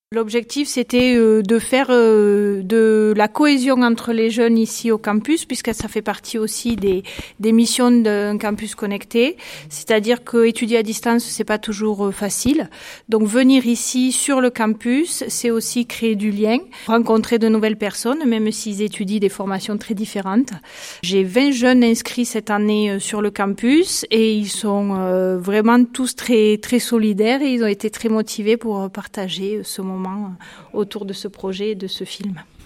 L'objectif, c'était de faire de la cohésion entre les jeunes ici au campus, puisque ça fait partie aussi des missions d'un campus connecté. C'est-à-dire que étudier à distance, c'est pas toujours facile. Donc venir ici sur le campus, c'est aussi créer du lien, rencontrer de nouvelles personnes, même s'ils étudient des formations très différentes. J'ai 20 jeunes inscrits cette année sur le campus et ils sont vraiment tous très très solidaires et ils ont été très motivés pour partager ce moment autour de ce projet et de ce film.